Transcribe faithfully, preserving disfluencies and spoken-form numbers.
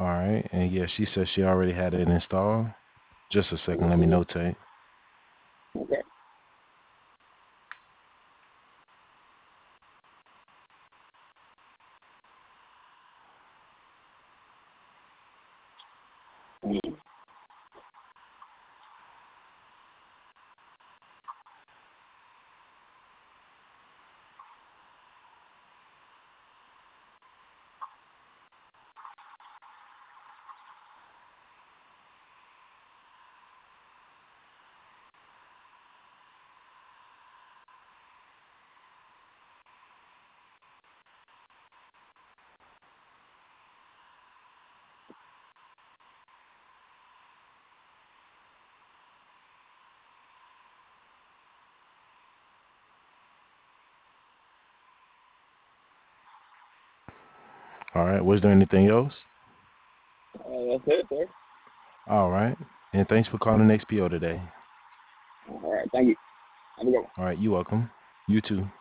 All right. And yeah, she said she already had it installed. Just a second, let me Mm-hmm. notate. Okay. Mm. All right. Was there anything else? Uh, that's it, sir. All right. And thanks for calling X P O today. All right. Thank you. Have a good one. All right. You welcome. You too.